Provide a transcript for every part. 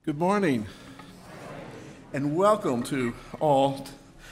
Good morning, and welcome to all.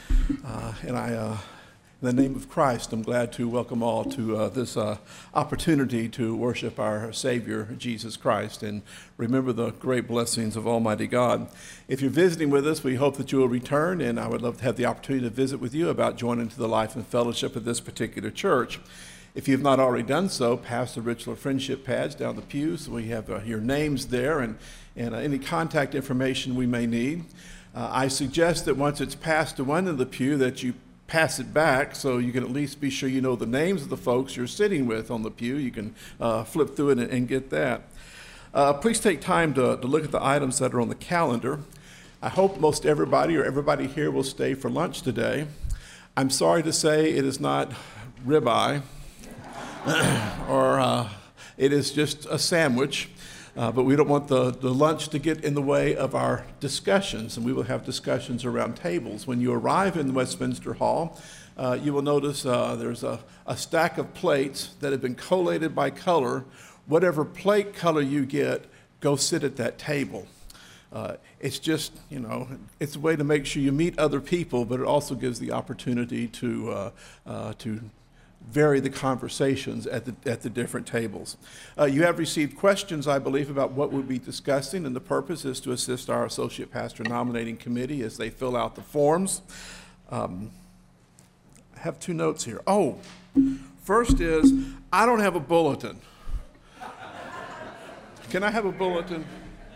In the name of Christ, I'm glad to welcome all to this opportunity to worship our Savior, Jesus Christ, and remember the great blessings of Almighty God. If you're visiting with us, we hope that you will return, and I would love to have the opportunity to visit with you about joining to the life and fellowship of this particular church. If you have not already done so, pass the ritual friendship pads down the pews. We have your names there and any contact information we may need. I suggest that once it's passed to one of the pew that you pass it back so you can at least be sure you know the names of the folks you're sitting with on the pew. You can flip through it and get that. Please take time to look at the items that are on the calendar. I hope most everybody or everybody here will stay for lunch today. I'm sorry to say it is not ribeye. Or it is just a sandwich, but we don't want the lunch to get in the way of our discussions, and we will have discussions around tables. When you arrive in Westminster Hall, you will notice there's a stack of plates that have been collated by color. Whatever plate color you get, go sit at that table. It's just, it's a way to make sure you meet other people, but it also gives the opportunity to vary the conversations at the different tables. You have received questions, I believe, about what we'll be discussing, and the purpose is to assist our Associate Pastor Nominating Committee as they fill out the forms. I have two notes here. First is, I don't have a bulletin. Can I have a bulletin?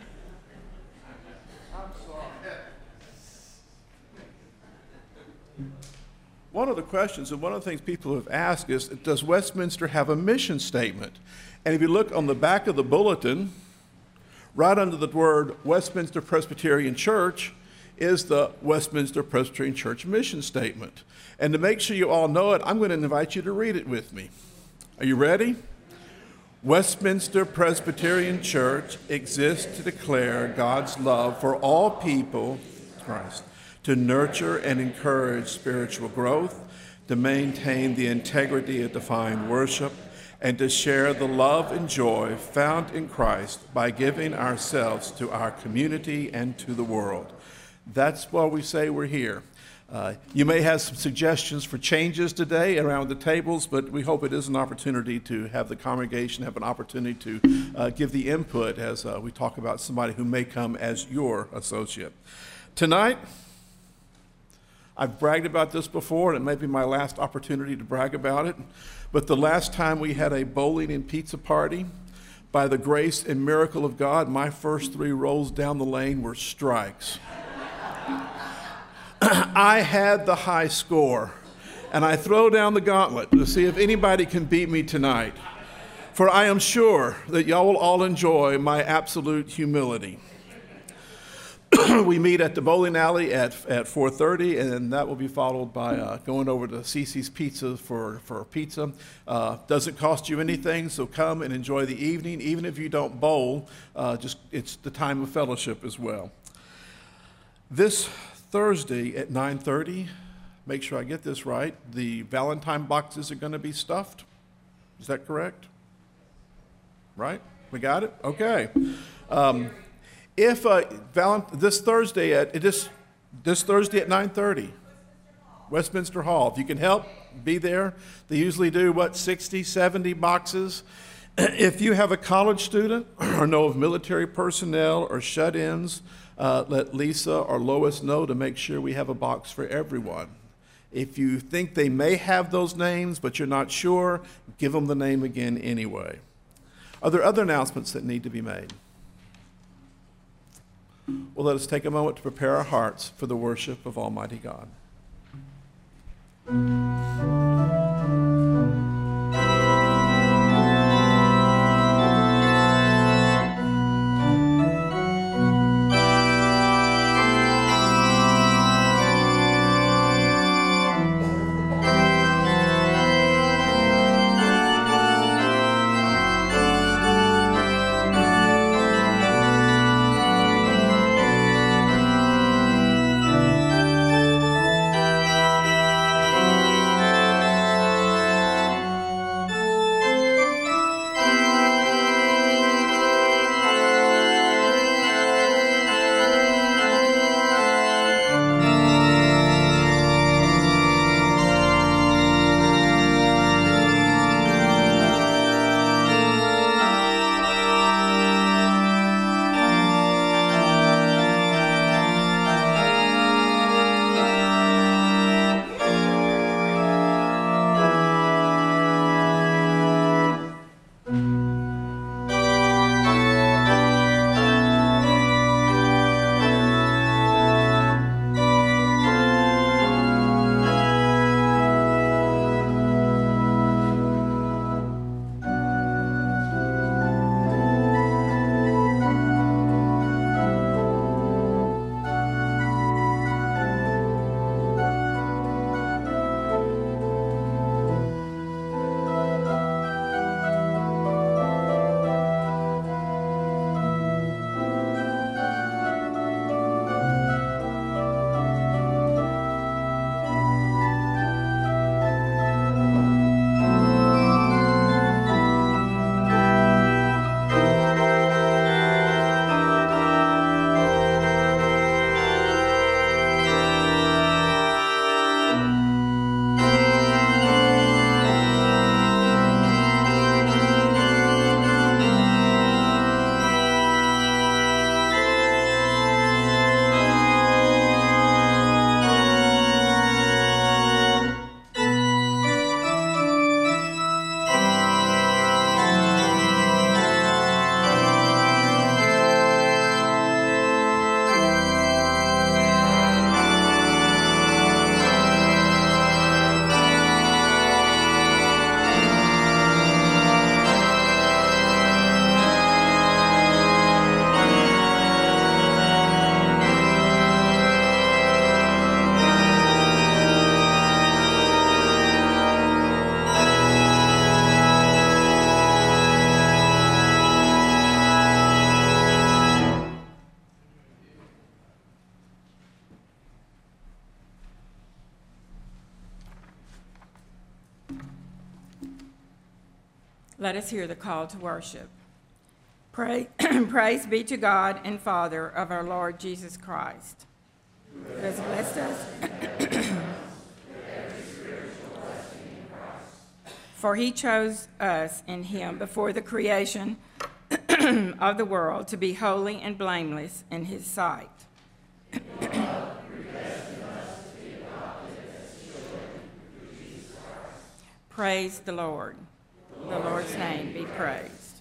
One of the questions and one of the things people have asked is, does Westminster have a mission statement? And if you look on the back of the bulletin, right under the word Westminster Presbyterian Church is the Westminster Presbyterian Church mission statement. And to make sure you all know it, I'm going to invite you to read it with me. Are you ready? Westminster Presbyterian Church exists to declare God's love for all people, Christ, to nurture and encourage spiritual growth, to maintain the integrity of divine worship, and to share the love and joy found in Christ by giving ourselves to our community and to the world. That's why we say we're here. You may have some suggestions for changes today around the tables, but we hope it is an opportunity to have the congregation have an opportunity to give the input as we talk about somebody who may come as your associate. Tonight, I've bragged about this before, and it may be my last opportunity to brag about it, but the last time we had a bowling and pizza party, by the grace and miracle of God, my first 3 rolls down the lane were strikes. I had the high score, and I throw down the gauntlet to see if anybody can beat me tonight, for I am sure that y'all will all enjoy my absolute humility. We meet at the bowling alley at 4:30, and that will be followed by going over to Cece's Pizza for pizza. Doesn't cost you anything, so come and enjoy the evening. Even if you don't bowl, it's the time of fellowship as well. This Thursday at 9:30, make sure I get this right, the Valentine boxes are going to be stuffed. Is that correct? Right? We got it? Okay. If this Thursday at 9:30, Westminster Hall, if you can help, be there. They usually do 60, 70 boxes. If you have a college student or know of military personnel or shut-ins, let Lisa or Lois know to make sure we have a box for everyone. If you think they may have those names but you're not sure, give them the name again anyway. Are there other announcements that need to be made? Well, let us take a moment to prepare our hearts for the worship of Almighty God. Let us hear the call to worship. Praise be to God and Father of our Lord Jesus Christ, who has blessed us. For he chose us in him before the creation of the world to be holy and blameless in his sight. Praise the Lord. The Lord's name be praised.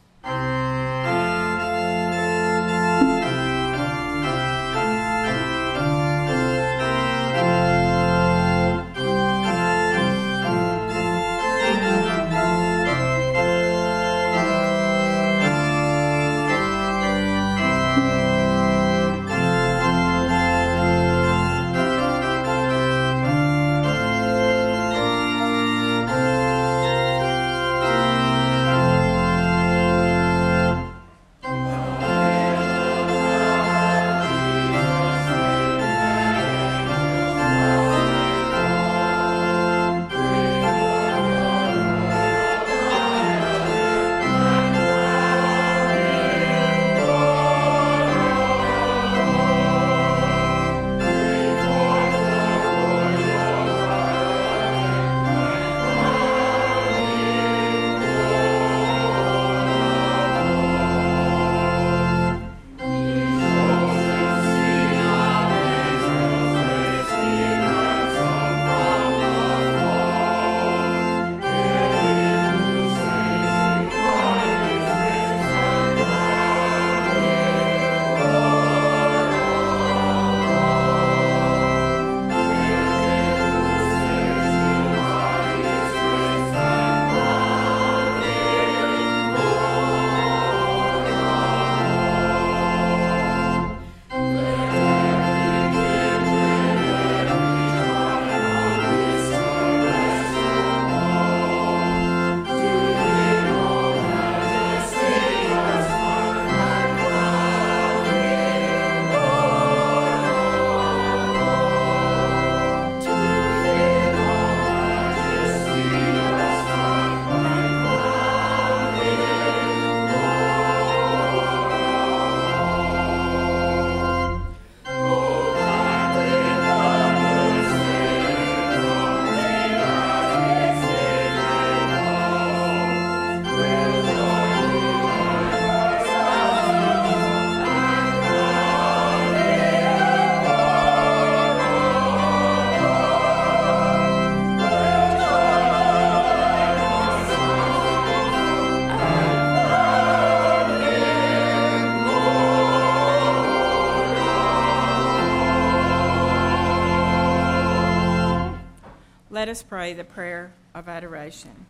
Let us pray the prayer of adoration.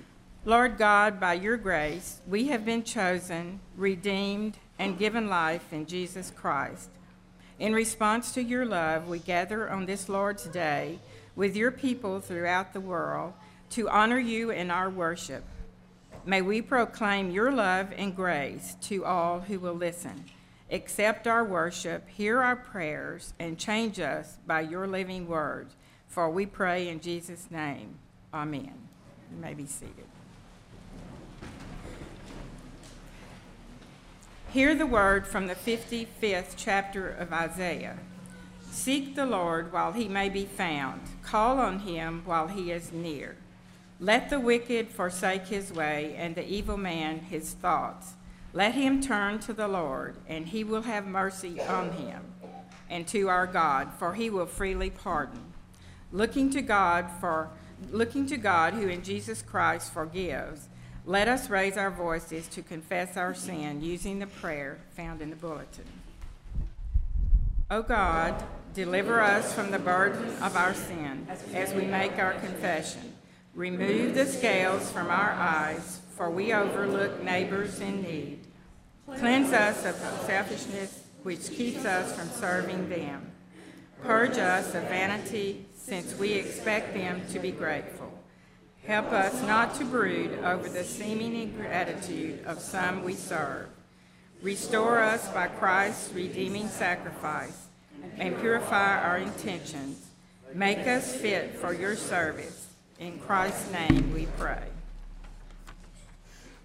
Lord God, by your grace, we have been chosen, redeemed, and given life in Jesus Christ. In response to your love, we gather on this Lord's Day with your people throughout the world to honor you in our worship. May we proclaim your love and grace to all who will listen. Accept our worship, hear our prayers, and change us by your living word. For we pray in Jesus' name. Amen. You may be seated. Hear the word from the 55th chapter of Isaiah. Seek the Lord while he may be found. Call on him while he is near. Let the wicked forsake his way, and the evil man his thoughts. Let him turn to the Lord, and he will have mercy on him, and to our God, for he will freely pardon. Looking to God who in Jesus Christ forgives, let us raise our voices to confess our sin using the prayer found in the bulletin. O God, deliver us from the burden of our sin as we make our confession. Remove the scales from our eyes, for we overlook neighbors in need. Cleanse us of selfishness which keeps us from serving them. Purge us of vanity, since we expect them to be grateful. Help us not to brood over the seeming ingratitude of some we serve. Restore us by Christ's redeeming sacrifice, and purify our intentions. Make us fit for your service. In Christ's name we pray.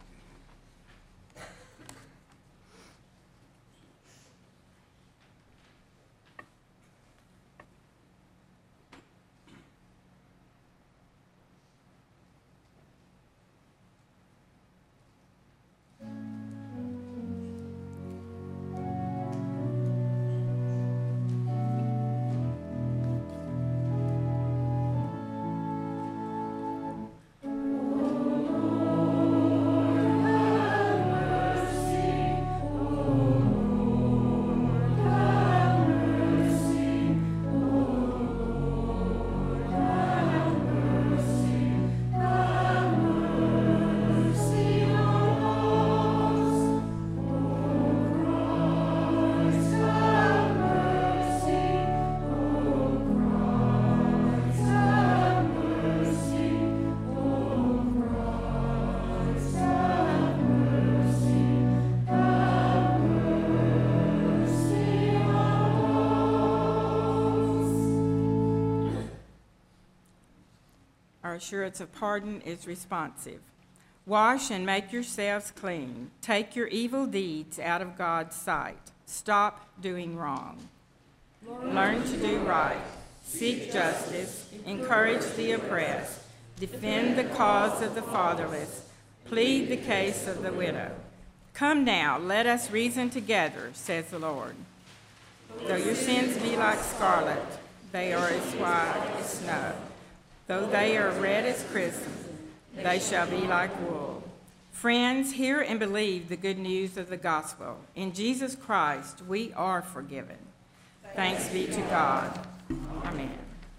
assurance of pardon is responsive. Wash and make yourselves clean. Take your evil deeds out of God's sight. Stop doing wrong. Learn to do right. Seek justice. Encourage the oppressed. Defend the cause of the fatherless. Plead the case of the widow. Come now, let us reason together, says the Lord. Though your sins be like scarlet, they are as white as snow. Though they are red as crimson, they shall be like wool. Friends, hear and believe the good news of the gospel. In Jesus Christ, we are forgiven. Thanks be to God. Amen.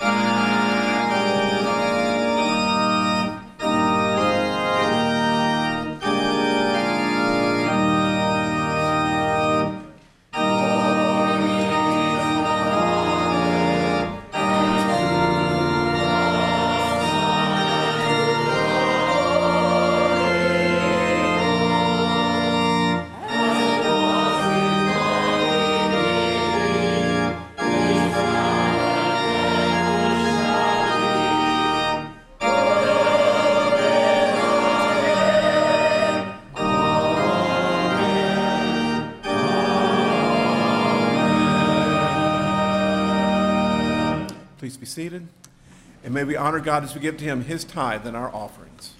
Please be seated. And may we honor God as we give to him his tithe and our offerings.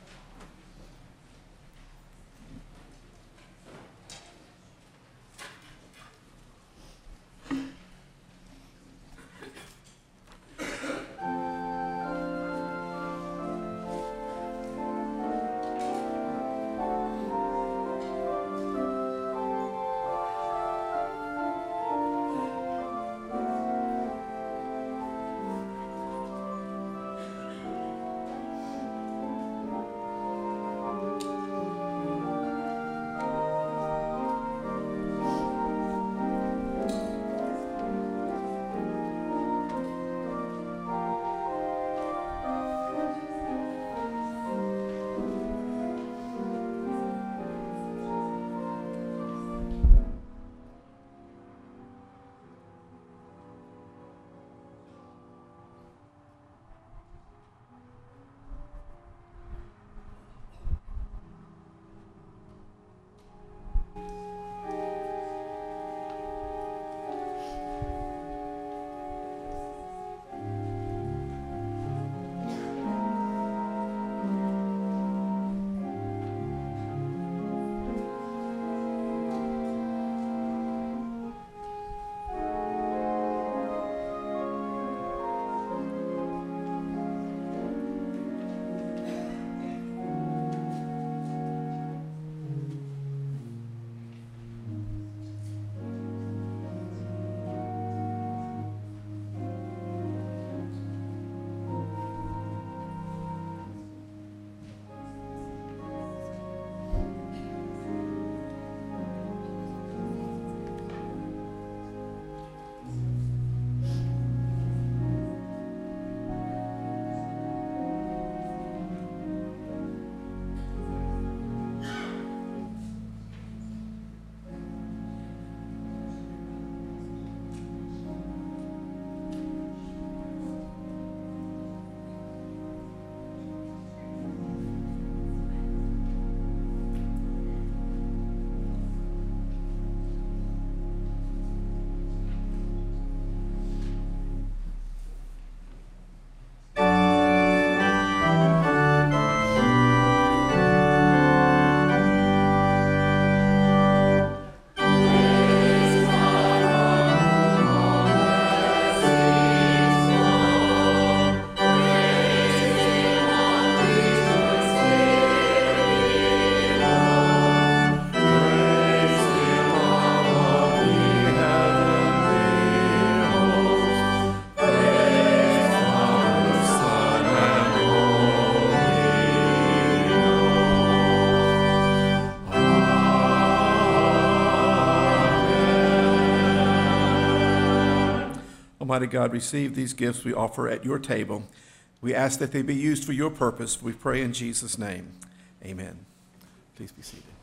Almighty God, receive these gifts we offer at your table. We ask that they be used for your purpose. We pray in Jesus' name. Amen. Please be seated.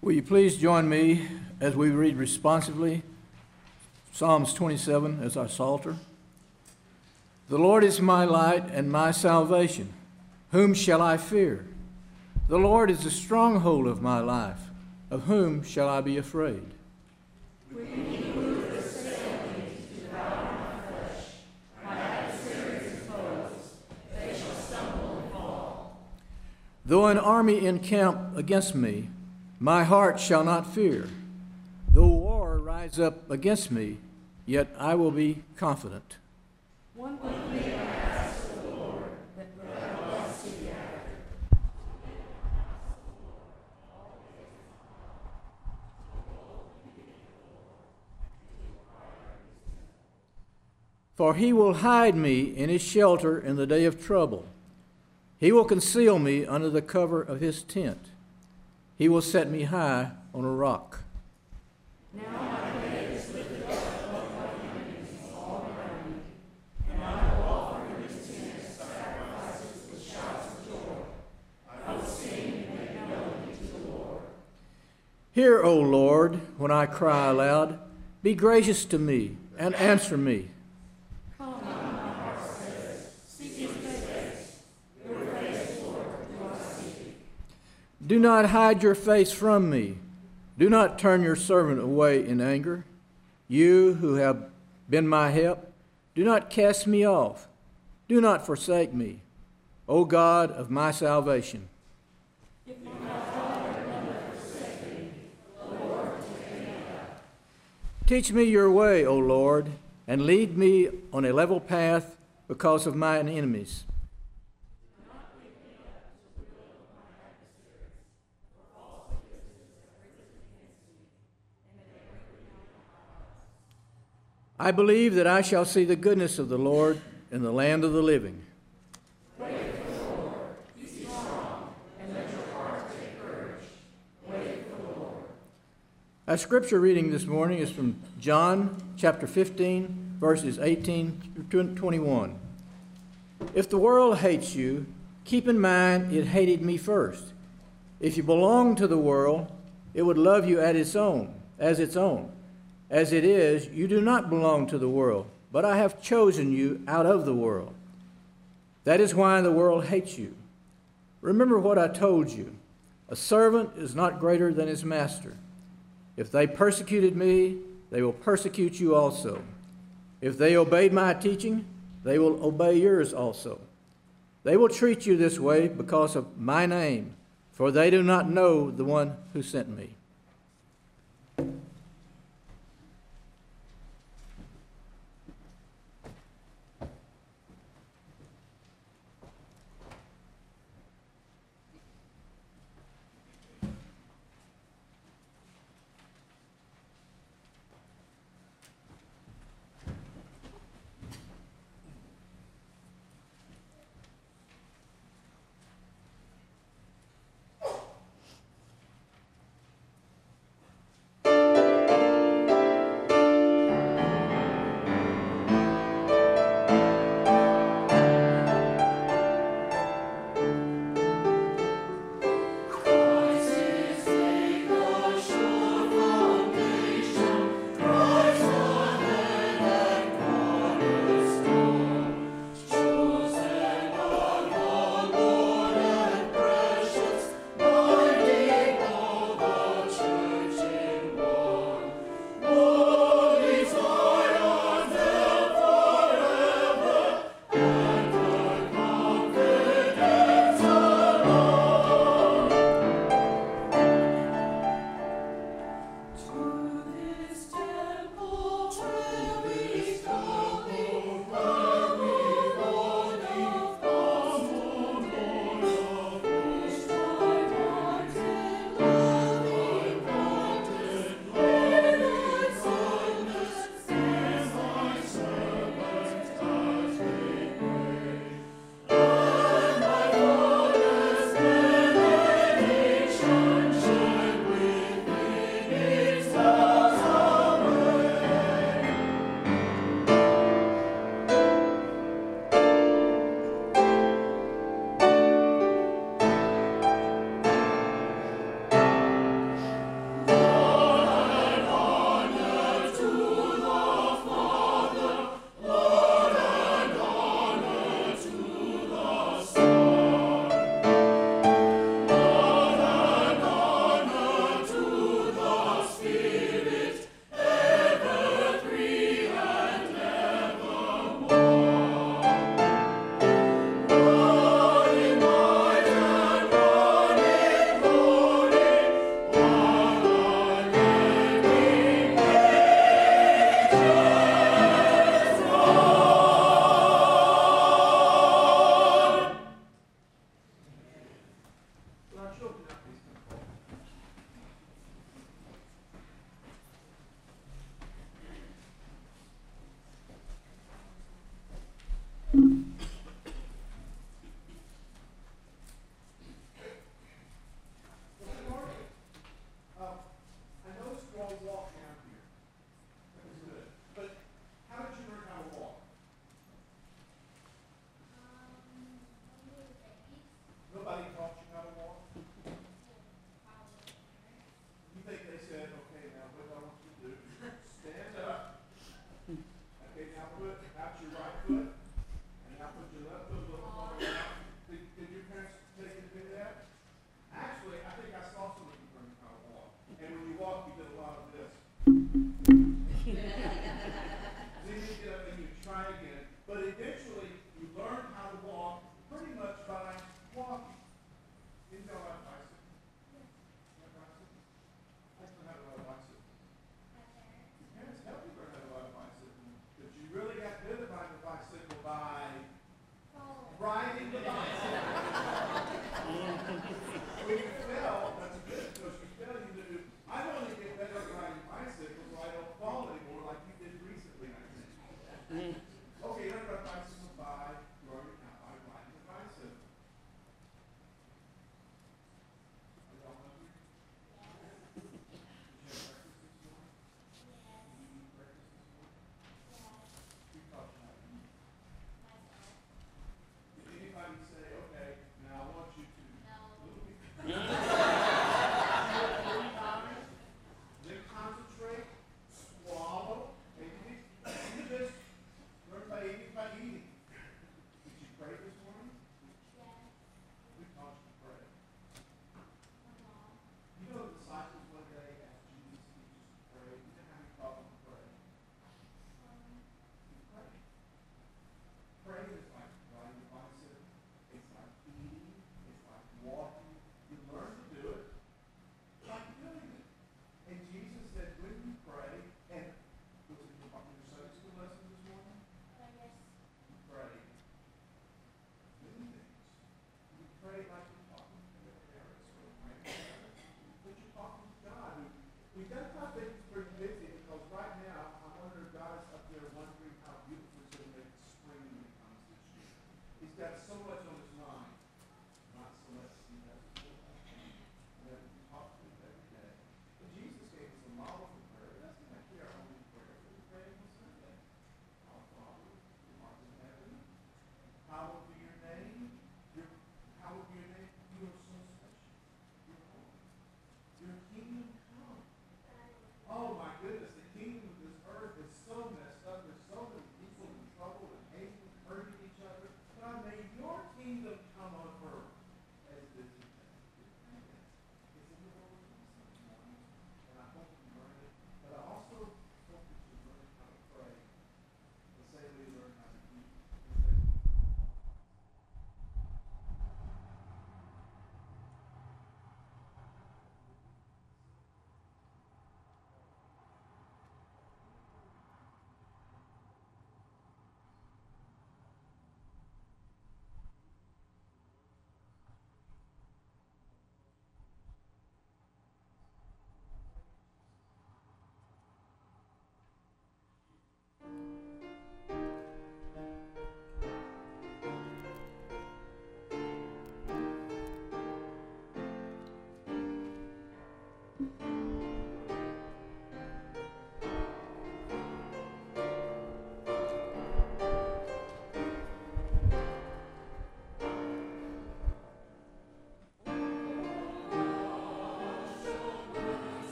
Will you please join me as we read responsively Psalms 27 as our psalter? The Lord is my light and my salvation. Whom shall I fear? The Lord is the stronghold of my life. Of whom shall I be afraid? Though an army encamp against me, my heart shall not fear. Though war rise up against me, yet I will be confident. One thing I ask of the Lord, that I will seek after. For he will hide me in his shelter in the day of trouble. He will conceal me under the cover of his tent. He will set me high on a rock. Now my head is lifted up above my enemies all around me, and I will offer in his tent sacrifices with shouts of joy. I will sing and make melody to the Lord. Hear, O Lord, when I cry aloud. Be gracious to me and answer me. Do not hide your face from me. Do not turn your servant away in anger. You who have been my help, do not cast me off. Do not forsake me, O God of my salvation. If my father forsake me, the Lord take me up. Teach me your way, O Lord, and lead me on a level path because of mine enemies. I believe that I shall see the goodness of the Lord in the land of the living. Wait for the Lord. Be strong, and let your heart take courage. Wait for the Lord. Our scripture reading this morning is from John chapter 15, verses 18 through 21. If the world hates you, keep in mind it hated me first. If you belong to the world, it would love you as its own. As it is, you do not belong to the world, but I have chosen you out of the world. That is why the world hates you. Remember what I told you. A servant is not greater than his master. If they persecuted me, they will persecute you also. If they obeyed my teaching, they will obey yours also. They will treat you this way because of my name, for they do not know the one who sent me.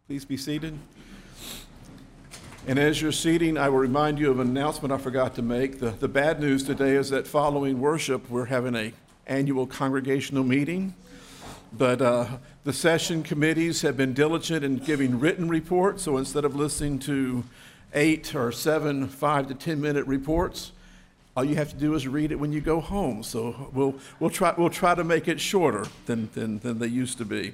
Please be seated. And as you're seating, I will remind you of an announcement I forgot to make. The bad news today is that following worship, we're having an annual congregational meeting. But the session committees have been diligent in giving written reports, so instead of listening to 8 or 7 5 to 10 minute reports, all you have to do is read it when you go home. So we'll try to make it shorter than they used to be.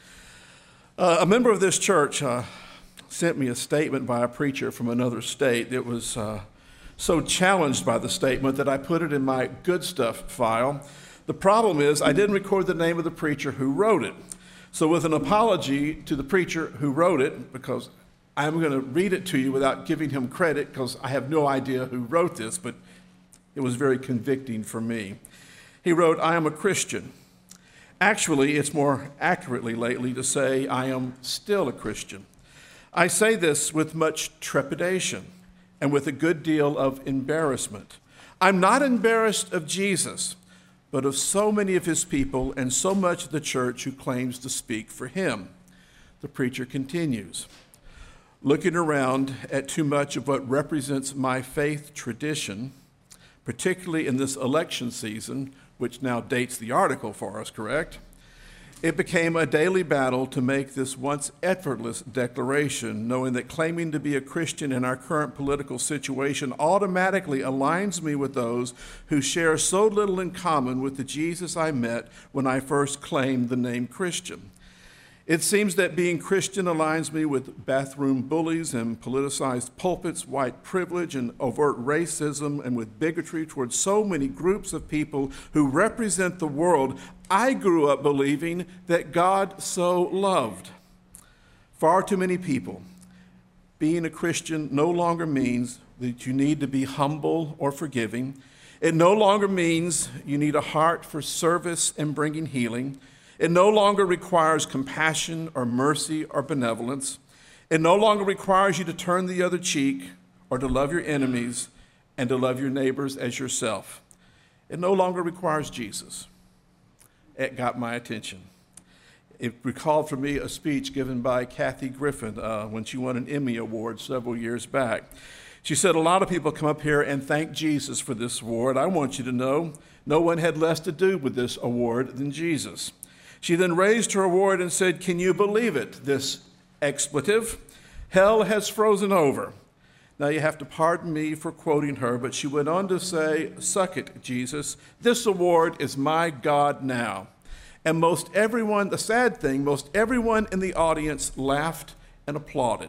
A member of this church sent me a statement by a preacher from another state that was so challenged by the statement that I put it in my good stuff file. The problem is I didn't record the name of the preacher who wrote it. So with an apology to the preacher who wrote it, because I'm going to read it to you without giving him credit because I have no idea who wrote this, but it was very convicting for me. He wrote, "I am a Christian. Actually, it's more accurately lately to say I am still a Christian. I say this with much trepidation and with a good deal of embarrassment. I'm not embarrassed of Jesus, but of so many of his people and so much of the church who claims to speak for him." The preacher continues, "Looking around at too much of what represents my faith tradition, particularly in this election season, which now dates the article for us, correct? It became a daily battle to make this once effortless declaration, knowing that claiming to be a Christian in our current political situation automatically aligns me with those who share so little in common with the Jesus I met when I first claimed the name Christian. It seems that being Christian aligns me with bathroom bullies and politicized pulpits, white privilege and overt racism, and with bigotry towards so many groups of people who represent the world I grew up believing that God so loved. Far too many people, being a Christian no longer means that you need to be humble or forgiving. It no longer means you need a heart for service and bringing healing. It no longer requires compassion or mercy or benevolence. It no longer requires you to turn the other cheek or to love your enemies and to love your neighbors as yourself. It no longer requires Jesus." It got my attention. It recalled for me a speech given by Kathy Griffin when she won an Emmy Award several years back. She said, "A lot of people come up here and thank Jesus for this award. I want you to know no one had less to do with this award than Jesus." She then raised her award and said, "Can you believe it, this expletive? Hell has frozen over." Now you have to pardon me for quoting her, but she went on to say, "Suck it, Jesus. This award is my God now." And most everyone, the sad thing, most everyone in the audience laughed and applauded.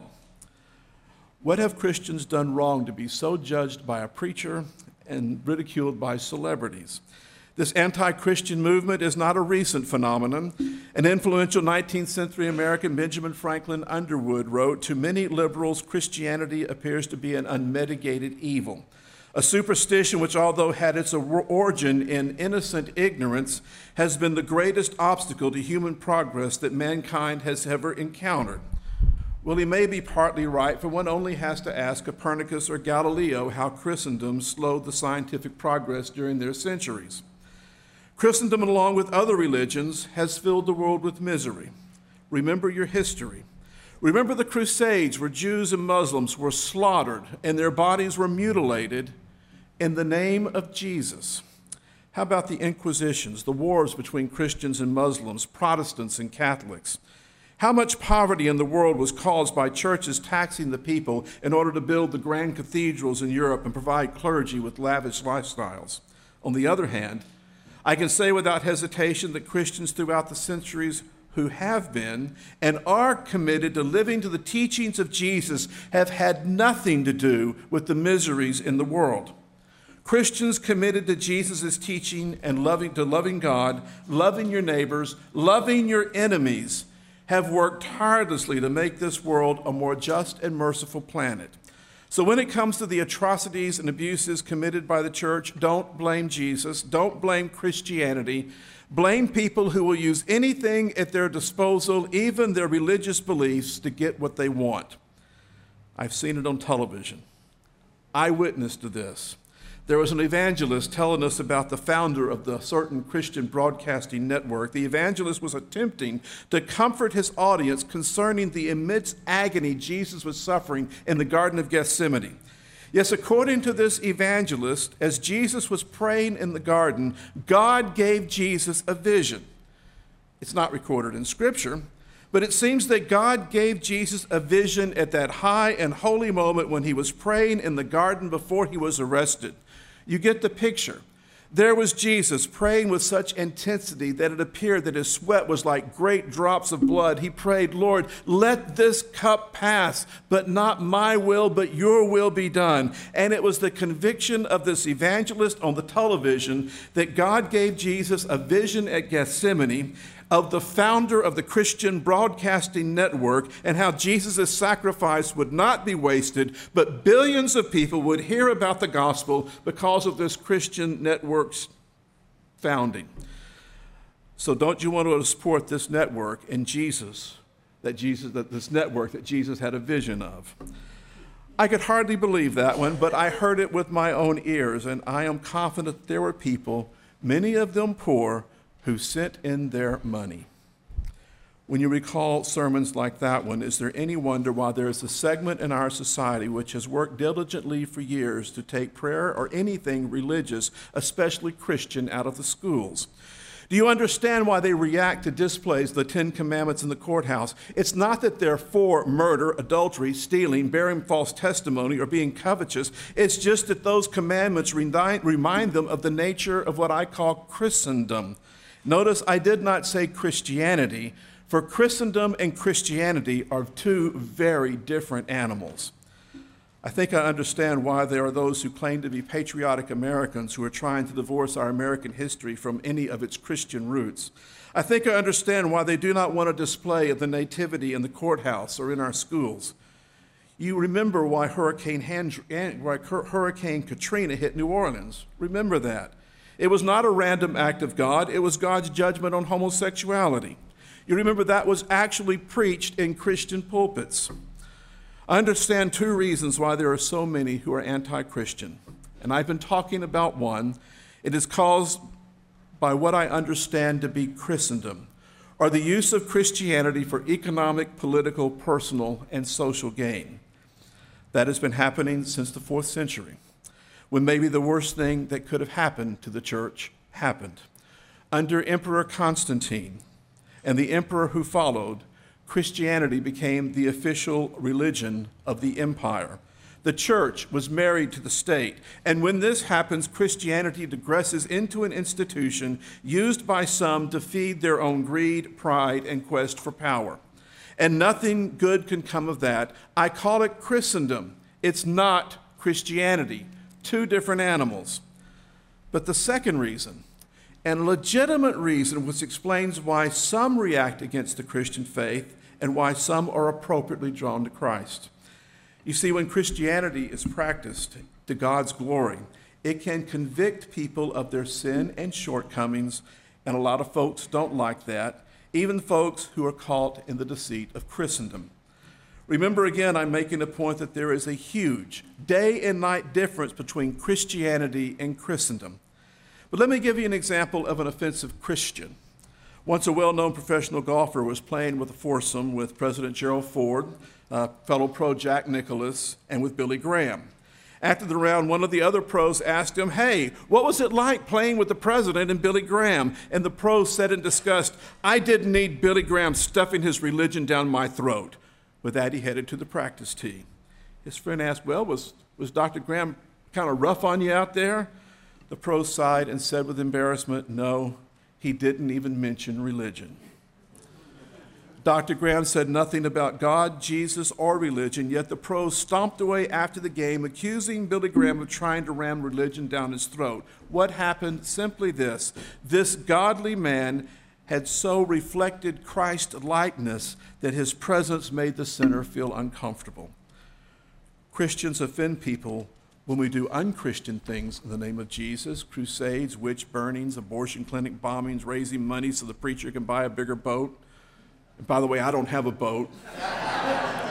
What have Christians done wrong to be so judged by a preacher and ridiculed by celebrities? This anti-Christian movement is not a recent phenomenon. An influential 19th century American, Benjamin Franklin Underwood, wrote, "To many liberals, Christianity appears to be an unmitigated evil, a superstition which, although had its origin in innocent ignorance, has been the greatest obstacle to human progress that mankind has ever encountered." Well, he may be partly right, for one only has to ask Copernicus or Galileo how Christendom slowed the scientific progress during their centuries. Christendom, along with other religions, has filled the world with misery. Remember your history. Remember the Crusades where Jews and Muslims were slaughtered and their bodies were mutilated in the name of Jesus. How about the Inquisitions, the wars between Christians and Muslims, Protestants and Catholics? How much poverty in the world was caused by churches taxing the people in order to build the grand cathedrals in Europe and provide clergy with lavish lifestyles? On the other hand, I can say without hesitation that Christians throughout the centuries who have been and are committed to living to the teachings of Jesus have had nothing to do with the miseries in the world. Christians committed to Jesus' teaching and loving God, loving your neighbors, loving your enemies, have worked tirelessly to make this world a more just and merciful planet. So when it comes to the atrocities and abuses committed by the church, don't blame Jesus, don't blame Christianity, blame people who will use anything at their disposal, even their religious beliefs, to get what they want. I've seen it on television. I witnessed to this. There was an evangelist telling us about the founder of the certain Christian broadcasting network. The evangelist was attempting to comfort his audience concerning the immense agony Jesus was suffering in the Garden of Gethsemane. Yes, according to this evangelist, as Jesus was praying in the garden, God gave Jesus a vision. It's not recorded in Scripture, but it seems that God gave Jesus a vision at that high and holy moment when he was praying in the garden before he was arrested. You get the picture. There was Jesus praying with such intensity that it appeared that his sweat was like great drops of blood. He prayed, Lord, let this cup pass, but not my will, but your will be done. And it was the conviction of this evangelist on the television that God gave Jesus a vision at Gethsemane of the founder of the Christian Broadcasting Network and how Jesus' sacrifice would not be wasted, but billions of people would hear about the gospel because of this Christian network's founding. So don't you want to support this network and this network that Jesus had a vision of? I could hardly believe that one, but I heard it with my own ears, and I am confident there were people, many of them poor, who sent in their money. When you recall sermons like that one, is there any wonder why there is a segment in our society which has worked diligently for years to take prayer or anything religious, especially Christian, out of the schools? Do you understand why they react to displays of the Ten Commandments in the courthouse? It's not that they're for murder, adultery, stealing, bearing false testimony, or being covetous. It's just that those commandments remind them of the nature of what I call Christendom. Notice I did not say Christianity, for Christendom and Christianity are two very different animals. I think I understand why there are those who claim to be patriotic Americans who are trying to divorce our American history from any of its Christian roots. I think I understand why they do not want a display of the nativity in the courthouse or in our schools. You remember why Hurricane Katrina hit New Orleans. Remember that. It was not a random act of God. It was God's judgment on homosexuality. You remember that was actually preached in Christian pulpits. I understand two reasons why there are so many who are anti-Christian. And I've been talking about one. It is caused by what I understand to be Christendom, or the use of Christianity for economic, political, personal, and social gain. That has been happening since the 4th century, when maybe the worst thing that could have happened to the church happened. Under Emperor Constantine and the emperor who followed, Christianity became the official religion of the empire. The church was married to the state, and when this happens, Christianity digresses into an institution used by some to feed their own greed, pride, and quest for power. And nothing good can come of that. I call it Christendom. It's not Christianity. Two different animals. But the second reason, and legitimate reason, which explains why some react against the Christian faith and why some are appropriately drawn to Christ. You see, when Christianity is practiced to God's glory, it can convict people of their sin and shortcomings, and a lot of folks don't like that, even folks who are caught in the deceit of Christendom. Remember again, I'm making a point that there is a huge day and night difference between Christianity and Christendom. But let me give you an example of an offensive Christian. Once a well-known professional golfer was playing with a foursome with President Gerald Ford, fellow pro Jack Nicklaus, and with Billy Graham. After the round, one of the other pros asked him, "Hey, what was it like playing with the president and Billy Graham?" And the pro said in disgust, "I didn't need Billy Graham stuffing his religion down my throat." With that, he headed to the practice tee. His friend asked, "Well, was Dr. Graham kind of rough on you out there?" The pro sighed and said with embarrassment, "No, he didn't even mention religion." Dr. Graham said nothing about God, Jesus, or religion, yet the pro stomped away after the game, accusing Billy Graham of trying to ram religion down his throat. What happened? Simply this. This godly man had so reflected Christ-likeness that his presence made the sinner feel uncomfortable. Christians offend people when we do unchristian things in the name of Jesus, crusades, witch burnings, abortion clinic bombings, raising money so the preacher can buy a bigger boat. And by the way, I don't have a boat.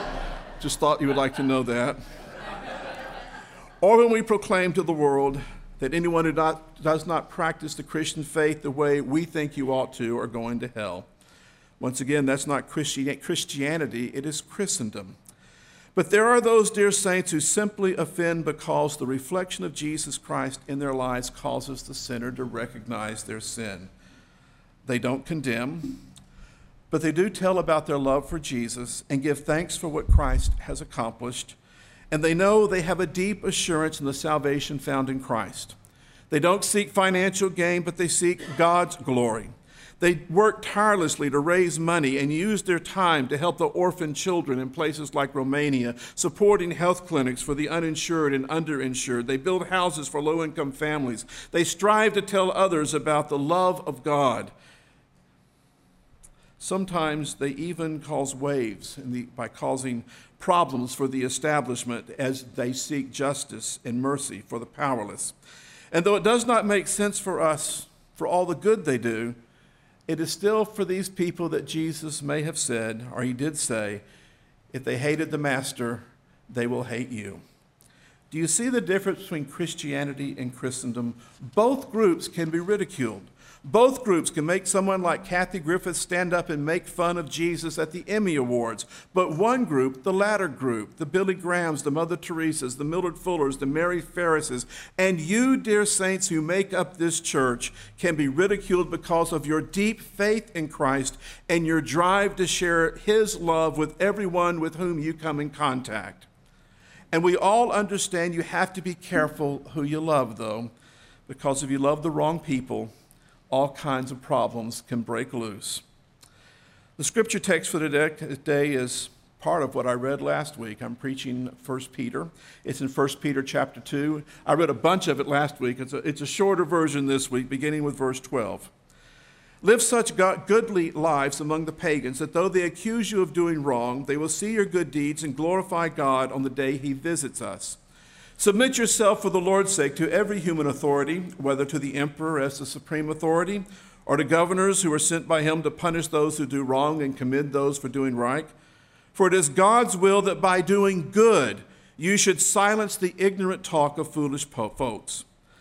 Just thought you would like to know that. Or when we proclaim to the world that anyone who does not practice the Christian faith the way we think you ought to are going to hell. Once again, that's not Christianity, it is Christendom. But there are those, dear saints, who simply offend because the reflection of Jesus Christ in their lives causes the sinner to recognize their sin. They don't condemn, but they do tell about their love for Jesus and give thanks for what Christ has accomplished. And they know they have a deep assurance in the salvation found in Christ. They don't seek financial gain, but they seek God's glory. They work tirelessly to raise money and use their time to help the orphan children in places like Romania, supporting health clinics for the uninsured and underinsured. They build houses for low-income families. They strive to tell others about the love of God. Sometimes they even cause waves by causing problems for the establishment as they seek justice and mercy for the powerless. And though it does not make sense for us, for all the good they do, it is still for these people that Jesus may have said, or he did say, if they hated the master, they will hate you. Do you see the difference between Christianity and Christendom? Both groups can be ridiculed. Both groups can make someone like Kathy Griffith stand up and make fun of Jesus at the Emmy Awards. But one group, the latter group, the Billy Grahams, the Mother Teresas, the Millard Fullers, the Mary Ferrises, and you, dear saints who make up this church, can be ridiculed because of your deep faith in Christ and your drive to share his love with everyone with whom you come in contact. And we all understand you have to be careful who you love, though, because if you love the wrong people, all kinds of problems can break loose. The scripture text for today is part of what I read last week. I'm preaching 1 Peter. It's in 1 Peter chapter 2. I read a bunch of it last week. It's a shorter version this week, beginning with verse 12. Live such goodly lives among the pagans that though they accuse you of doing wrong, they will see your good deeds and glorify God on the day he visits us. Submit yourself for the Lord's sake to every human authority, whether to the emperor as the supreme authority, or to governors who are sent by him to punish those who do wrong and commend those for doing right. For it is God's will that by doing good you should silence the ignorant talk of foolish folks.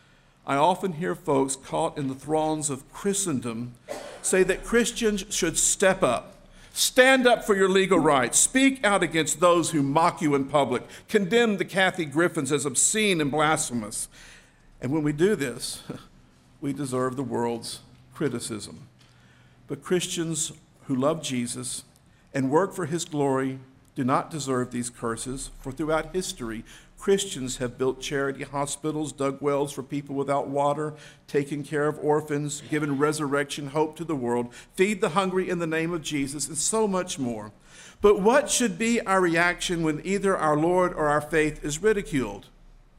I often hear folks caught in the thrones of Christendom say that Christians should step up. Stand up for your legal rights. Speak out against those who mock you in public. Condemn the Kathy Griffins as obscene and blasphemous. And when we do this, we deserve the world's criticism. But Christians who love Jesus and work for his glory do not deserve these curses, for throughout history, Christians have built charity hospitals, dug wells for people without water, taken care of orphans, given resurrection hope to the world, feed the hungry in the name of Jesus, and so much more. But what should be our reaction when either our Lord or our faith is ridiculed?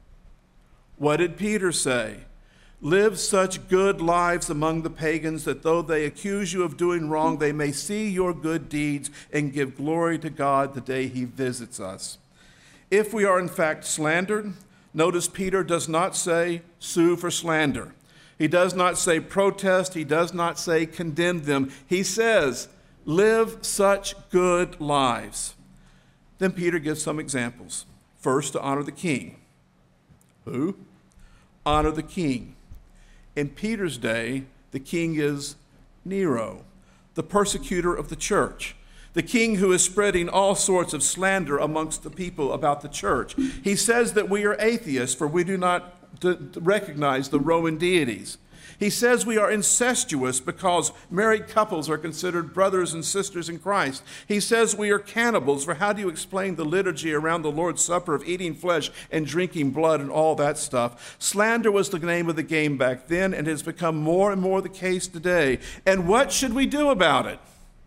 What did Peter say? Live such good lives among the pagans that though they accuse you of doing wrong, they may see your good deeds and give glory to God the day he visits us. If we are in fact slandered, notice Peter does not say sue for slander. He does not say protest. He does not say condemn them. He says live such good lives. Then Peter gives some examples. First, to honor the king. Who? Honor the king. In Peter's day, the king is Nero, the persecutor of the church. The king who is spreading all sorts of slander amongst the people about the church. He says that we are atheists, for we do not recognize the Roman deities. He says we are incestuous because married couples are considered brothers and sisters in Christ. He says we are cannibals, for how do you explain the liturgy around the Lord's Supper of eating flesh and drinking blood and all that stuff? Slander was the name of the game back then, and it has become more and more the case today. And what should we do about it?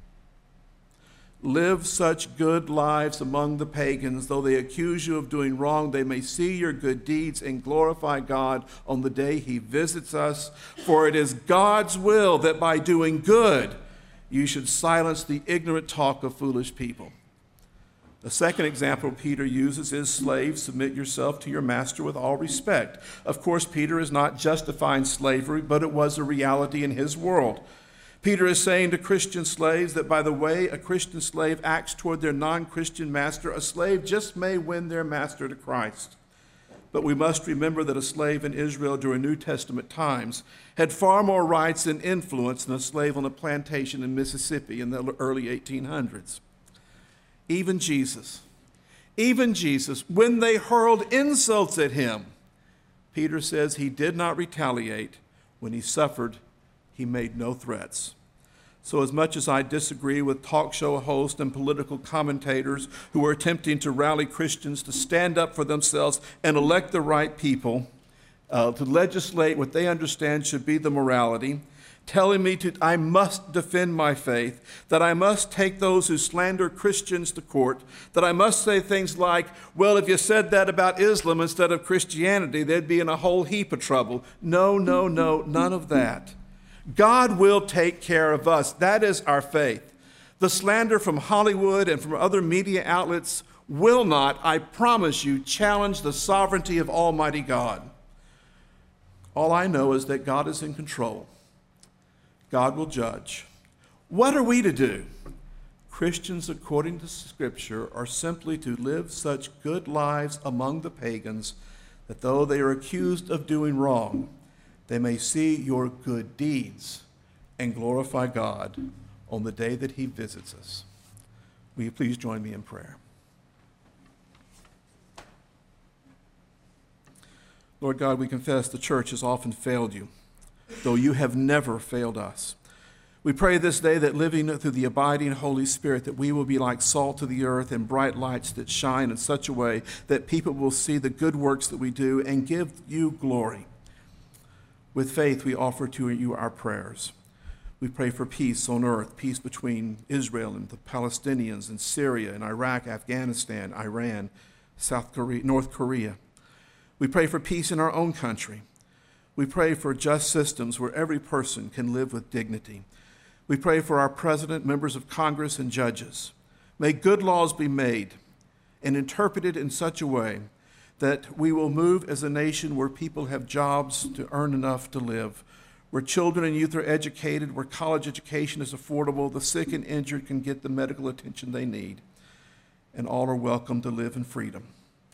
Live such good lives among the pagans, though they accuse you of doing wrong, they may see your good deeds and glorify God on the day he visits us. For it is God's will that by doing good, you should silence the ignorant talk of foolish people. The second example Peter uses is slaves, submit yourself to your master with all respect. Of course, Peter is not justifying slavery, but it was a reality in his world. Peter is saying to Christian slaves that by the way a Christian slave acts toward their non-Christian master, a slave just may win their master to Christ. But we must remember that a slave in Israel during New Testament times had far more rights and influence than a slave on a plantation in Mississippi in the early 1800s. Even Jesus, when they hurled insults at him, Peter says he did not retaliate. When he suffered, he made no threats. So as much as I disagree with talk show hosts and political commentators who are attempting to rally Christians to stand up for themselves and elect the right people, to legislate what they understand should be the morality, telling me I must defend my faith, that I must take those who slander Christians to court, that I must say things like, well, if you said that about Islam instead of Christianity, they'd be in a whole heap of trouble. No, none of that. God will take care of us. That is our faith. The slander from Hollywood and from other media outlets will not, I promise you, challenge the sovereignty of Almighty God. All I know is that God is in control. God will judge. What are we to do? Christians, according to Scripture, are simply to live such good lives among the pagans that though they are accused of doing wrong, they may see your good deeds and glorify God on the day that he visits us. Will you please join me in prayer? Lord God, we confess the church has often failed you, though you have never failed us. We pray this day that living through the abiding Holy Spirit, that we will be like salt to the earth and bright lights that shine in such a way that people will see the good works that we do and give you glory. With faith, we offer to you our prayers. We pray for peace on earth, peace between Israel and the Palestinians and Syria and Iraq, Afghanistan, Iran, South Korea, North Korea. We pray for peace in our own country. We pray for just systems where every person can live with dignity. We pray for our president, members of Congress, and judges. May good laws be made and interpreted in such a way that we will move as a nation where people have jobs to earn enough to live, where children and youth are educated, where college education is affordable, the sick and injured can get the medical attention they need, and all are welcome to live in freedom.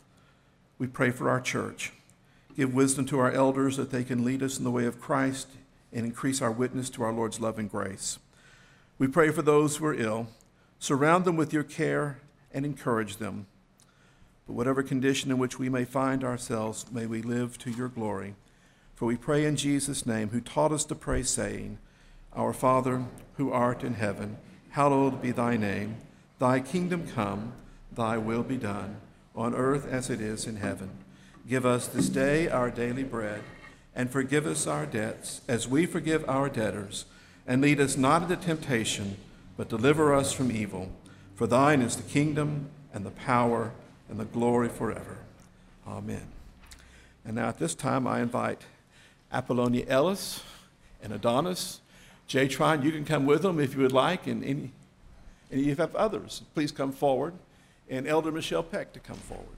We pray for our church. Give wisdom to our elders that they can lead us in the way of Christ and increase our witness to our Lord's love and grace. We pray for those who are ill. Surround them with your care and encourage them. But whatever condition in which we may find ourselves, may we live to your glory. For we pray in Jesus' name, who taught us to pray, saying, Our Father, who art in heaven, hallowed be thy name. Thy kingdom come, thy will be done, on earth as it is in heaven. Give us this day our daily bread, and forgive us our debts, as we forgive our debtors. And lead us not into temptation, but deliver us from evil. For thine is the kingdom, and the power, and the glory forever. Amen. And now at this time, I invite Apollonia Ellis and Adonis. Jatron, you can come with them if you would like, and any if you have others, please come forward. And Elder Michelle Peck to come forward.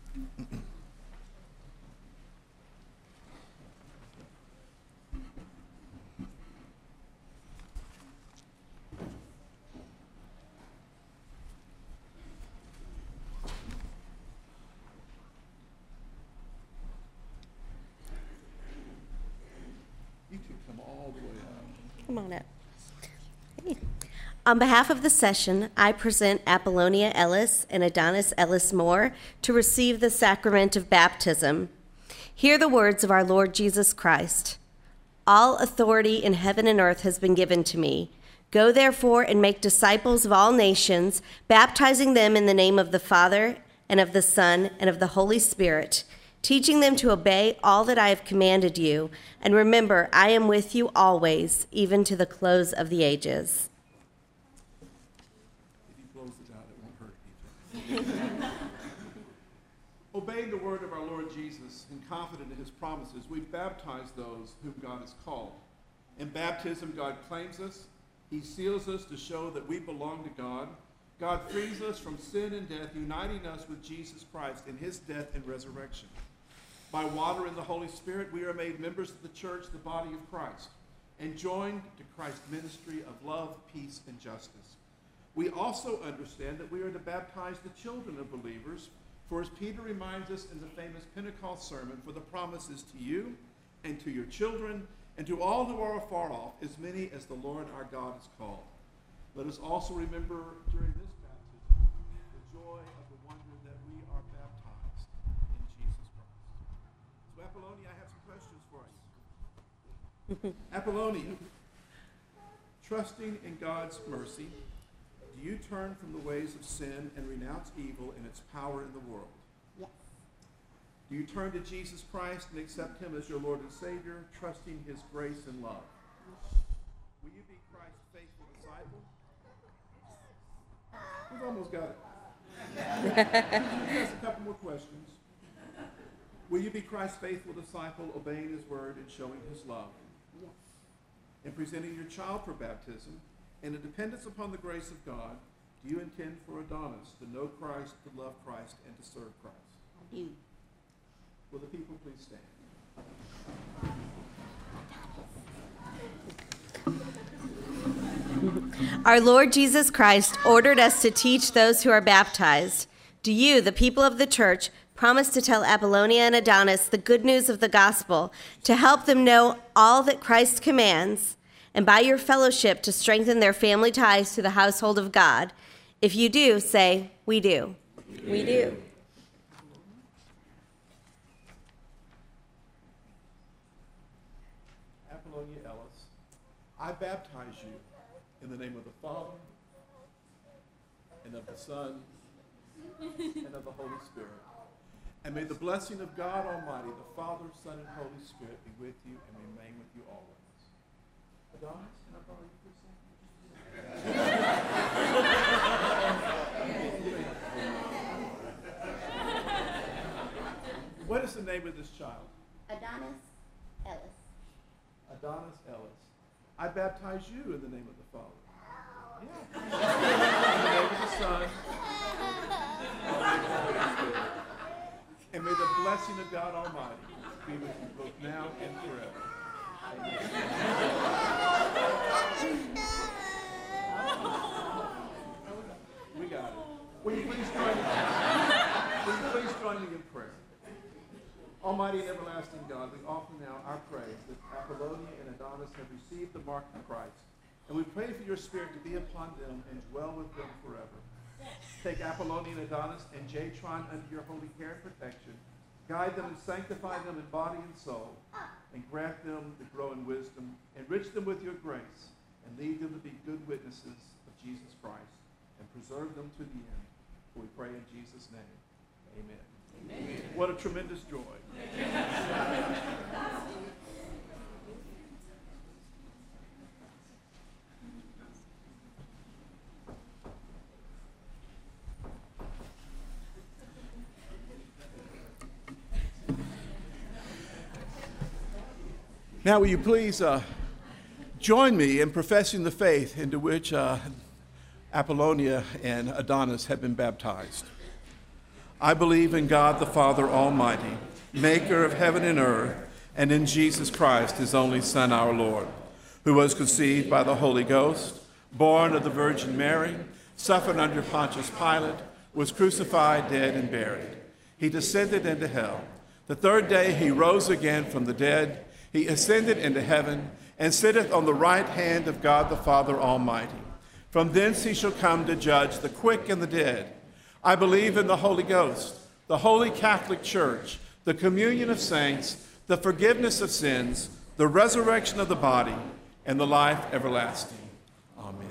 Come on up. Hey. On behalf of the session, I present Apollonia Ellis and Adonis Ellis Moore to receive the sacrament of baptism. Hear the words of our Lord Jesus Christ. All authority in heaven and earth has been given to me. Go therefore and make disciples of all nations, baptizing them in the name of the Father and of the Son and of the Holy Spirit, teaching them to obey all that I have commanded you. And remember, I am with you always, even to the close of the ages. If you close it out, it won't hurt anything. Obeying the word of our Lord Jesus and confident in his promises, we baptize those whom God has called. In baptism, God claims us. He seals us to show that we belong to God. God frees us from sin and death, uniting us with Jesus Christ in his death and resurrection. By water and the Holy Spirit, we are made members of the church, the body of Christ, and joined to Christ's ministry of love, peace, and justice. We also understand that we are to baptize the children of believers For as Peter reminds us in the famous Pentecost sermon, for the promise is to you and to your children and to all who are afar off, as many as the Lord our God has called. Let us also remember during this baptism the joy of the wonder that we are baptized in Jesus Christ. So Apollonia, I have some questions for you. Apollonia, trusting in God's mercy, do you turn from the ways of sin and renounce evil and its power in the world? Yes. Do you turn to Jesus Christ and accept him as your Lord and Savior, trusting his grace and love? Will you be Christ's faithful disciple? We've almost got it. Just a couple more questions. Will you be Christ's faithful disciple, obeying his word and showing his love? Yes. In presenting your child for baptism, and in dependence upon the grace of God, do you intend for Adonis to know Christ, to love Christ, and to serve Christ? I do. Will the people please stand? Our Lord Jesus Christ ordered us to teach those who are baptized. Do you, the people of the church, promise to tell Apollonia and Adonis the good news of the gospel, to help them know all that Christ commands, and by your fellowship to strengthen their family ties to the household of God? If you do, say, we do. We do. Apollonia Ellis, I baptize you in the name of the Father, and of the Son, and of the Holy Spirit. And may the blessing of God Almighty, the Father, Son, and Holy Spirit be with you and remain with you always. Adonis, can I borrow you for a second? What is the name of this child? Adonis Ellis. Adonis Ellis. I baptize you in the name of the Father. Yeah. In the name of the Son. And may the blessing of God Almighty be with you both now and forever. We got it. Will you please join me in prayer? Almighty and everlasting God, we offer now our praise that Apollonia and Adonis have received the mark of Christ, and we pray for your Spirit to be upon them and dwell with them forever. Take Apollonia and Adonis and Jatron under your holy care and protection. Guide them and sanctify them in body and soul, and grant them to grow in wisdom. Enrich them with your grace, and lead them to be good witnesses of Jesus Christ, and preserve them to the end. For we pray in Jesus' name. Amen. Amen. What a tremendous joy. Now, will you please join me in professing the faith into which Apollonia and Adonis have been baptized. I believe in God the Father Almighty, maker of heaven and earth, and in Jesus Christ, his only Son, our Lord, who was conceived by the Holy Ghost, born of the Virgin Mary, suffered under Pontius Pilate, was crucified, dead, and buried. He descended into hell. The third day he rose again from the dead. He ascended into heaven and sitteth on the right hand of God the Father Almighty. From thence he shall come to judge the quick and the dead. I believe in the Holy Ghost, the holy Catholic Church, the communion of saints, the forgiveness of sins, the resurrection of the body, and the life everlasting. Amen.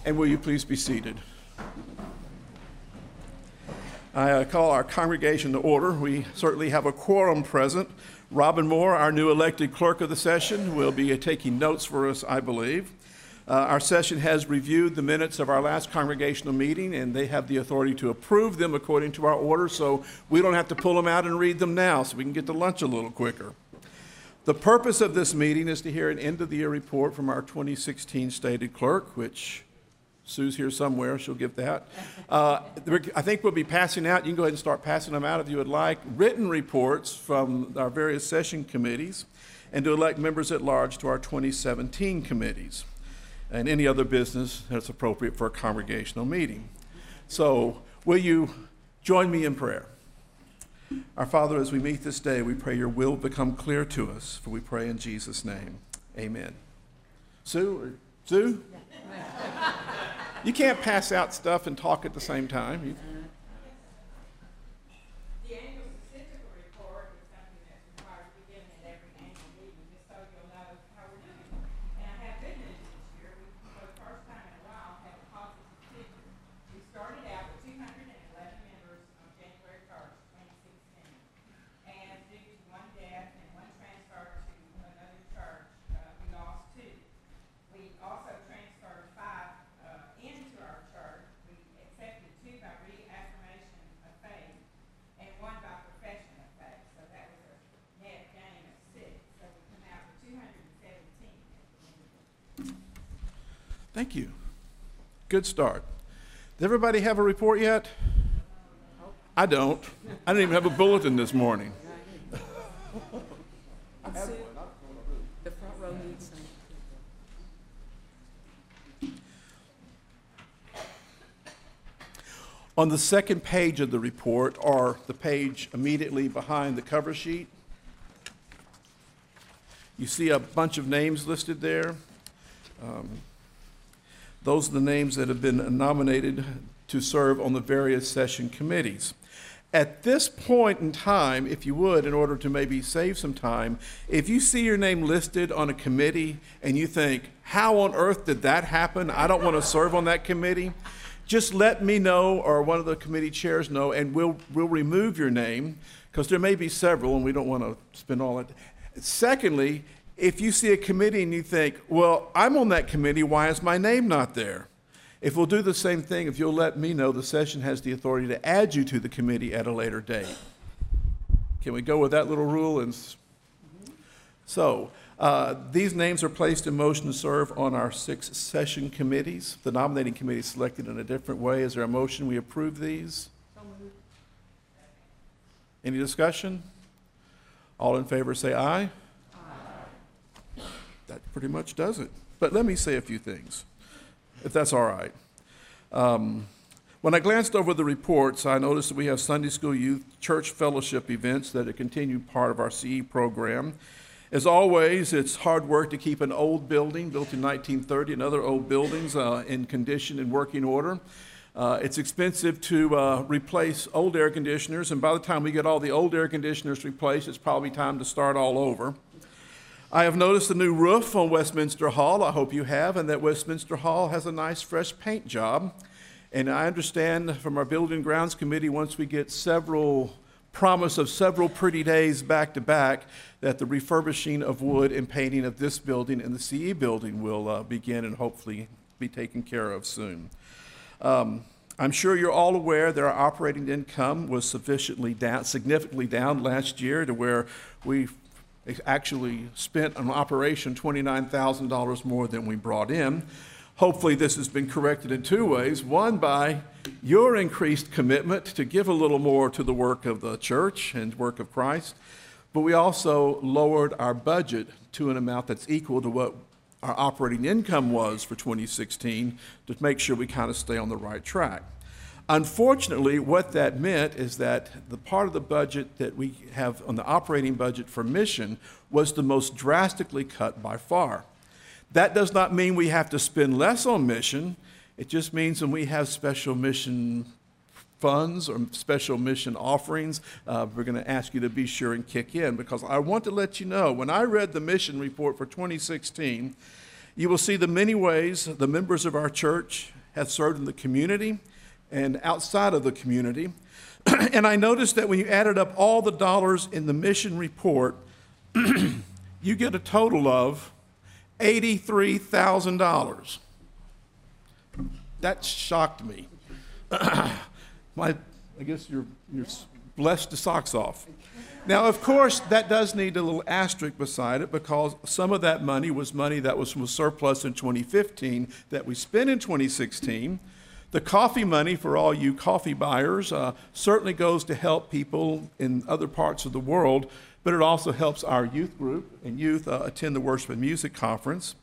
And will you please be seated? I call our congregation to order. We certainly have a quorum present. Robin Moore, our new elected clerk of the session, will be taking notes for us, I believe. Our session has reviewed the minutes of our last congregational meeting, and they have the authority to approve them according to our order, so we don't have to pull them out and read them now, so we can get to lunch a little quicker. The purpose of this meeting is to hear an end-of-the-year report from our 2016 stated clerk, which Sue's here somewhere, she'll give that. I think we'll be passing out, you can go ahead and start passing them out if you would like, written reports from our various session committees, and to elect members at large to our 2017 committees, and any other business that's appropriate for a congregational meeting. So, will you join me in prayer? Our Father, as we meet this day, we pray your will become clear to us, for we pray in Jesus' name. Amen. Sue? You can't pass out stuff and talk at the same time. The annual statistical report is something that's required to be given at every annual meeting, just so you'll know how we're doing. And I have good news this year. We, for the first time in a while, have a positive figure. We started out with 211 members on January 1st, 2016. And due to one death and one transfer to another church, we lost 2. We also transferred 5 into our church. We accepted 2 by reaffirmation of faith and 1 by profession of faith. So that was a net gain of 6. So we come out with 217. Thank you. Good start. Does everybody have a report yet? I don't. I didn't even have a bulletin this morning. The front row needs some. On the second page of the report, or the page immediately behind the cover sheet, you see a bunch of names listed there. Those are the names that have been nominated to serve on the various session committees. At this point in time, if you would, in order to maybe save some time, if you see your name listed on a committee and you think, how on earth did that happen? I don't want to serve on that committee. Just let me know, or one of the committee chairs know, and we'll remove your name, because there may be several and we don't want to spend all that. Secondly, if you see a committee and you think, well, I'm on that committee, why is my name not there? If we'll do the same thing, if you'll let me know, the session has the authority to add you to the committee at a later date. Can we go with that little rule? So, these names are placed in motion to serve on our 6 session committees. The nominating committee is selected in a different way. Is there a motion we approve these? Any discussion? All in favor say aye. Aye. That pretty much does it. But let me say a few things, if that's all right. When I glanced over the reports, I noticed that we have Sunday school, youth, church fellowship events that are a continued part of our CE program. As always, it's hard work to keep an old building built in 1930 and other old buildings in condition and working order. It's expensive to replace old air conditioners, and by the time we get all the old air conditioners replaced, it's probably time to start all over. I have noticed the new roof on Westminster Hall. I hope you have, and that Westminster Hall has a nice fresh paint job. And I understand from our Building and Grounds Committee, once we get promise of several pretty days back to back, that the refurbishing of wood and painting of this building and the CE building will begin and hopefully be taken care of soon. I'm sure you're all aware that our operating income was significantly down last year, to where we actually spent on operation $29,000 more than we brought in. Hopefully this has been corrected in 2 ways. One, by your increased commitment to give a little more to the work of the church and work of Christ. But we also lowered our budget to an amount that's equal to what our operating income was for 2016, to make sure we kind of stay on the right track. Unfortunately, what that meant is that the part of the budget that we have on the operating budget for mission was the most drastically cut by far. That does not mean we have to spend less on mission. It just means when we have special mission funds or special mission offerings, we're going to ask you to be sure and kick in, because I want to let you know, when I read the mission report for 2016, You will see the many ways the members of our church have served in the community and outside of the community. And I noticed that when you added up all the dollars in the mission report, you get a total of $83,000. That shocked me. I guess you're blessed to socks off. Now, of course, that does need a little asterisk beside it, because some of that money was that was from surplus in 2015 that we spent in 2016. The coffee money, for all you coffee buyers, certainly goes to help people in other parts of the world, but it also helps our youth group and youth attend the Worship and Music Conference.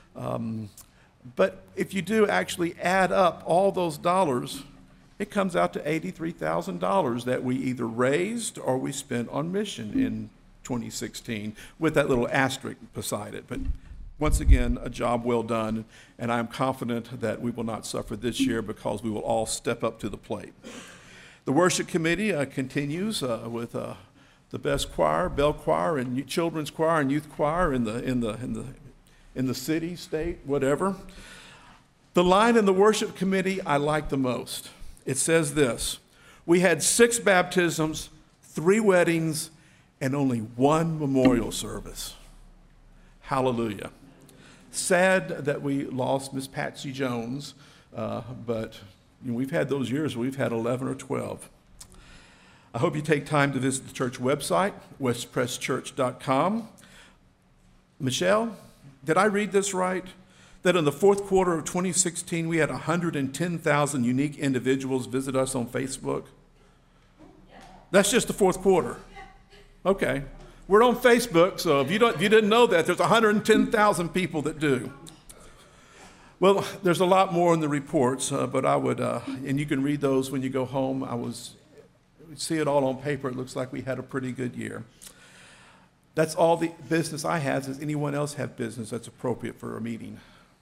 But if you do actually add up all those dollars, it comes out to $83,000 that we either raised or we spent on mission in 2016, with that little asterisk beside it. But once again, a job well done, and I'm confident that we will not suffer this year, because we will all step up to the plate. The worship committee continues with the best choir, bell choir, and children's choir and youth choir in the city, state, whatever. The line in the worship committee I like the most. It says this: we had 6 baptisms, 3 weddings, and only 1 memorial service. Hallelujah. Sad that we lost Miss Patsy Jones, but we've had those years where we've had 11 or 12. I hope you take time to visit the church website, westpresschurch.com. Michelle, did I read this right? That in the 4th quarter of 2016, we had 110,000 unique individuals visit us on Facebook? That's just the 4th quarter. Okay. We're on Facebook, so if you didn't know that, there's 110,000 people that do. Well, there's a lot more in the reports, but I would, and you can read those when you go home. See it all on paper. It looks like we had a pretty good year. That's all the business I have. Does anyone else have business that's appropriate for a meeting?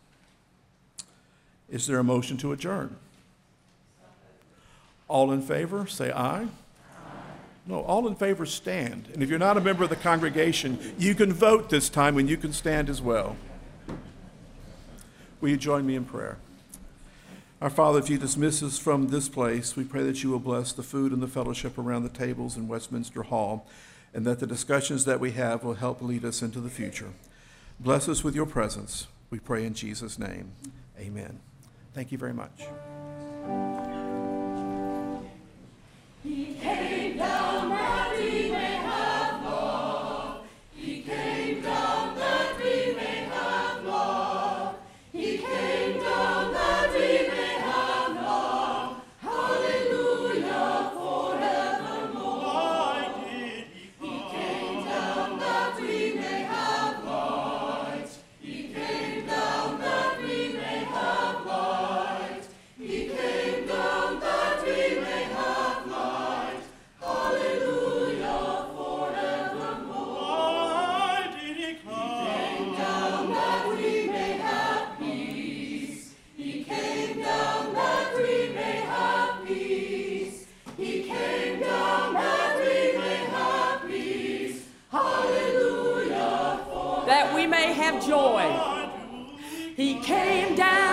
Is there a motion to adjourn? All in favor, say aye. No, all in favor stand. And if you're not a member of the congregation, you can vote this time, and you can stand as well. Will you join me in prayer? Our Father, if you dismiss us from this place, we pray that you will bless the food and the fellowship around the tables in Westminster Hall, and that the discussions that we have will help lead us into the future. Bless us with your presence. We pray in Jesus' name. Amen. Thank you very much. He came down that we may have love. He came down that we may have love. He came down that we may have love. Hallelujah forevermore. Why did he come? He came down that we may have light. He came down that we may have light. He came down that we may have light. Hallelujah forevermore. Why did he come? He came down that we may have peace. He came down that we may have peace. He came down that we may have peace. Hallelujah forevermore. That we may have joy. He came down